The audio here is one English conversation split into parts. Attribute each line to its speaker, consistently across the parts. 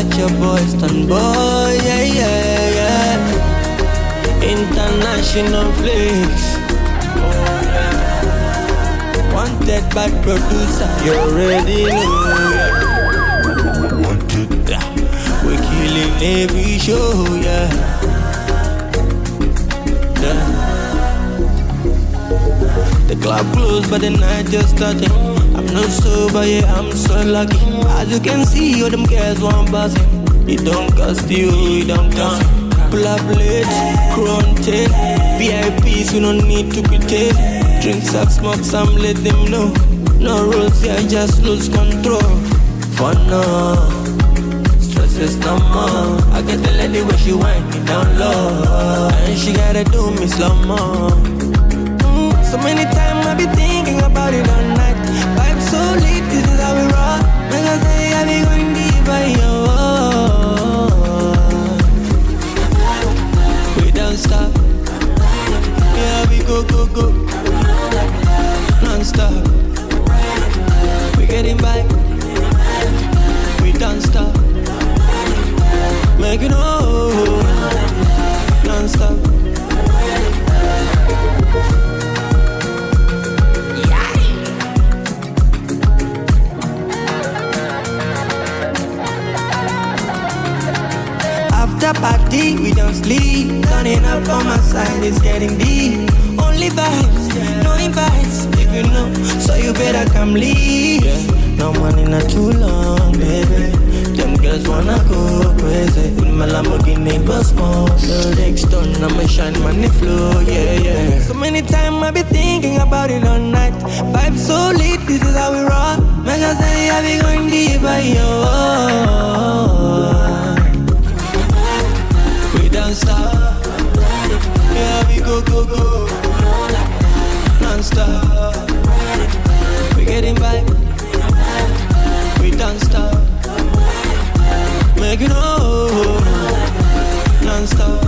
Speaker 1: such a Boston boy, yeah, yeah, yeah. International flicks. Wanted by producer, you already know, yeah. Wanted, yeah. We're killing every show, yeah. The club closed but the night just starting. I'm not sober, yeah, I'm so lucky. As you can see, all them girls want buzzing. It don't cost you, it don't cost. Pull up late, crown 10. VIPs, we don't need to pretend. Drink some, smoke some, let them know. No rules, yeah, just lose control. For now, stress is no more. I get the lady where she whine me down low, and she gotta do me slow mo. So many times I be thinking about it all night. Vibe so lit, this is how we rock. Like I say, I be going deep by your. We don't stop. Yeah, we go, go, go. Non-stop. We getting by. We don't stop. Make it all. Non-stop. After party, we don't sleep. Turning up on my side, it's getting deep. Only vibes, no invites. If you know, so you better come leave. No money not too long, baby. Them girls wanna go crazy. In my Lamborghini bus more. The next turn, I'ma shine money flow, yeah, yeah. So many times I be thinking about it all night. Vibe so lit, this is how we rock. Make I say I be going deep by your. Don't stop, yeah, we go, go, go. Non-stop, we getting by. We don't stop, make it all. Non-stop.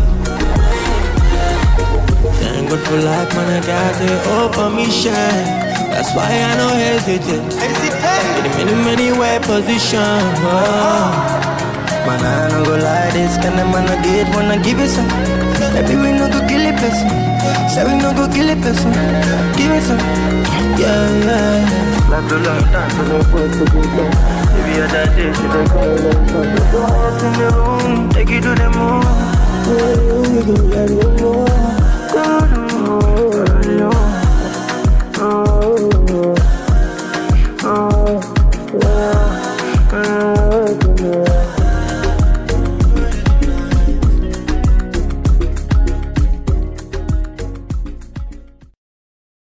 Speaker 1: Thank God for life, man, I got the open mission. That's why I don't hesitate. In many way position. Man, I no go like this, can the man I get wanna give it some. Maybe we no go kill it person. Say we no go kill it person. Give it some, yeah, yeah. Like the long time, so don't put to be there. If you're that day, she don't call it. Go out in the room, take you to the moon. We go let you know. Oh, oh, oh, oh,